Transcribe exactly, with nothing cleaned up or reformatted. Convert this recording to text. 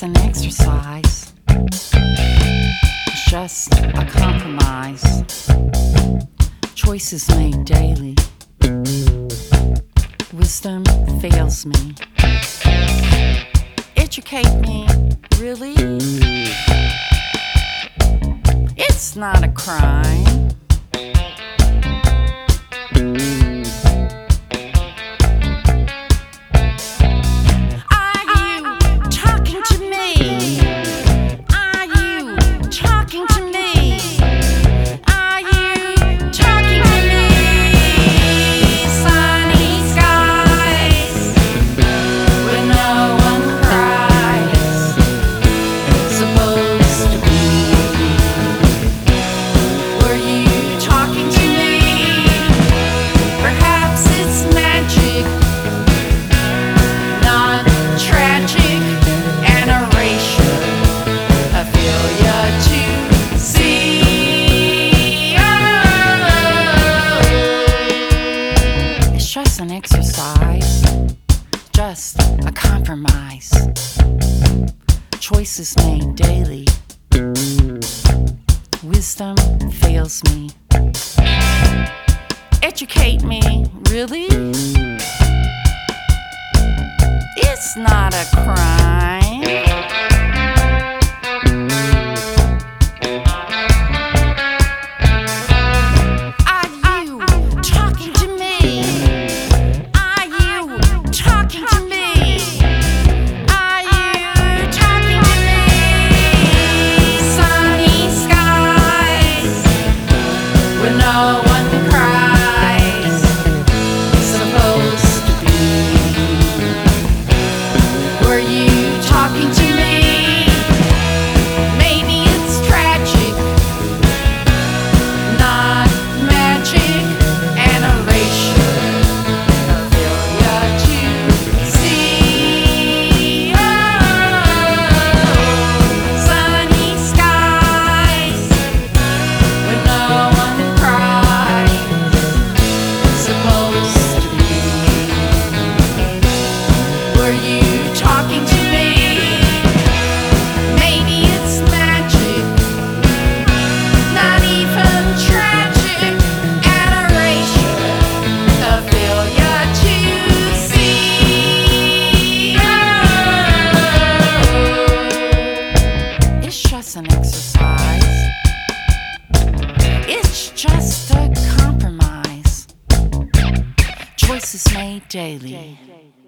just an exercise. It's just a compromise. Choices made daily. Wisdom fails me. Educate me, really? It's not a crime. Just an exercise, just a compromise. Choices made daily. Wisdom fails me. Educate me, really? It's not a crime. An exercise. It's just a compromise. Choices made daily.